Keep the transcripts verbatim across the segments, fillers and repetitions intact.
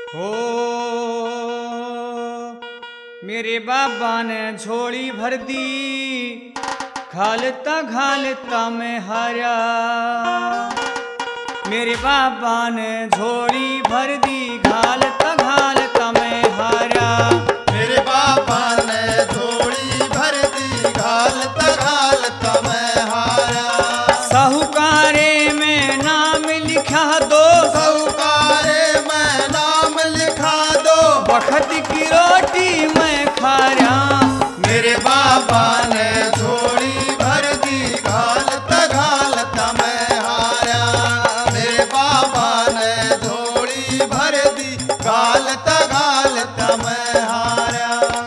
हो मेरे बाबा ने झोली भर दी, घालता घालता मैं हारा। मेरे बाबा ने झोली भर दी, घालता घालता मैं हारा। मेरे बाबा ने झोली भर दी, घालता घालता मैं हारा। साहूकारे में नाम लिखा दो, साहूकारे में नाम लिखा दो, वक्त की रोटी मैं खा रहा। मेरे बाबा ने झोली भर दी, घालता घालता मैं हारा। मेरे बाबा ने झोली भर दी, घालता घालता मैं हारा।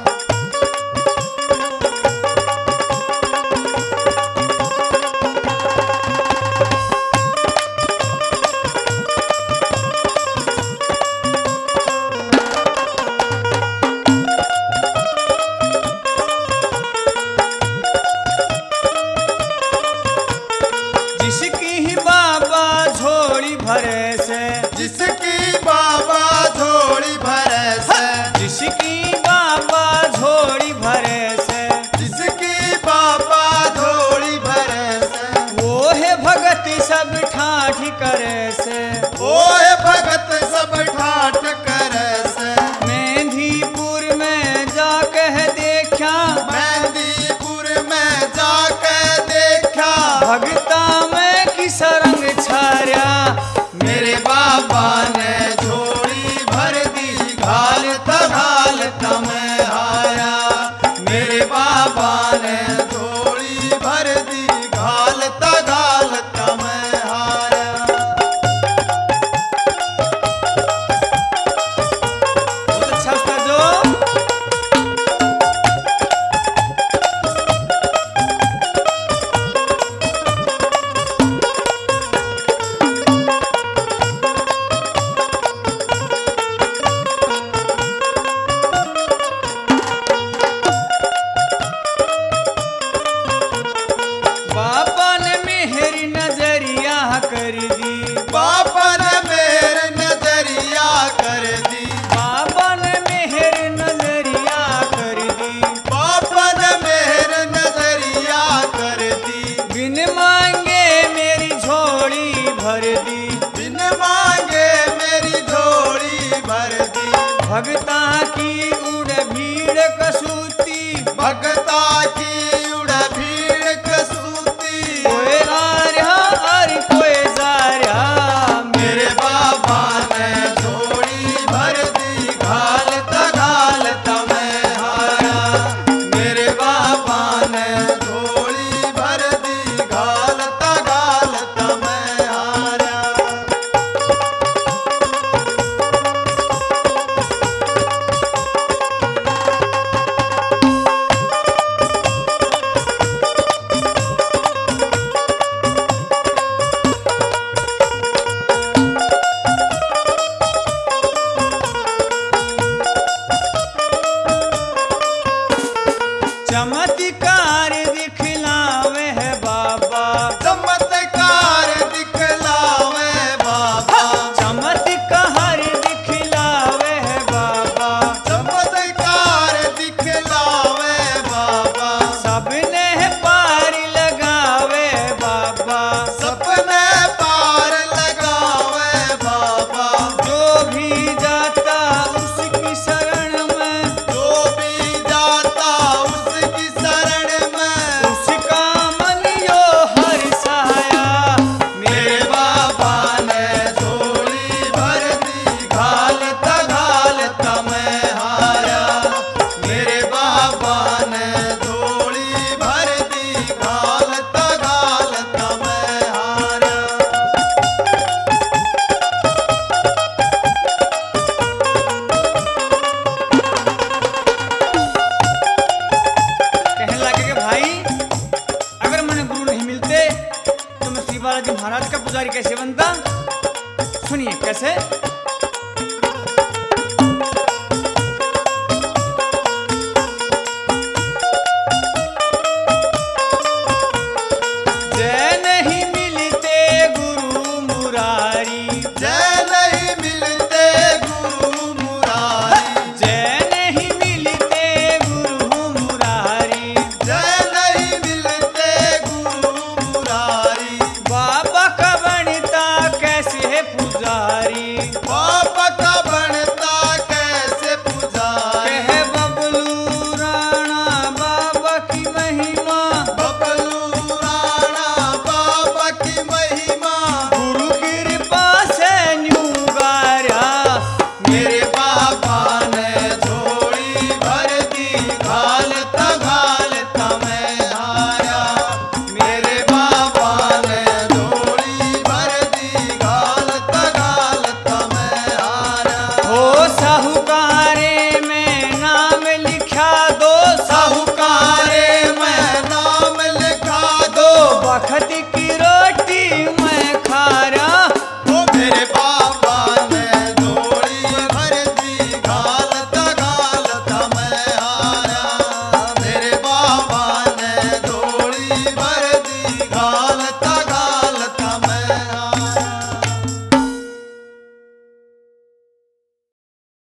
जिसकी ही बाबा झोली भरे से, जिसकी बाबा झोली भरे से, जिसकी बाबा झोली भरे से, जिसकी बाबा झोली भरे से, वो है भगत सब ठाठ करे से। ओए भगत सब ठाठ करे से। मेंदीपुर में जाके देखा, मेहंदीपुर में जाके देखा, भगता में किस रंग छाया। मेरे बाबा ने झोली भर दी, घालता घालता मैं हारा। मेरे बाबा ने झोली भर दी, घालता घालता मैं हारा। बहुत अच्छा था जो बाबा ने मेहरी नजरिया कर दी, बाबा ने मेरे नजरिया कर दी, बाबा ने मेहर नजरिया कर दी। बाबा ने मेरे नजरिया कर दी। बिन मांगे मेरी झोली भर दी, बिन मांगे मेरी झोली भर दी। भगता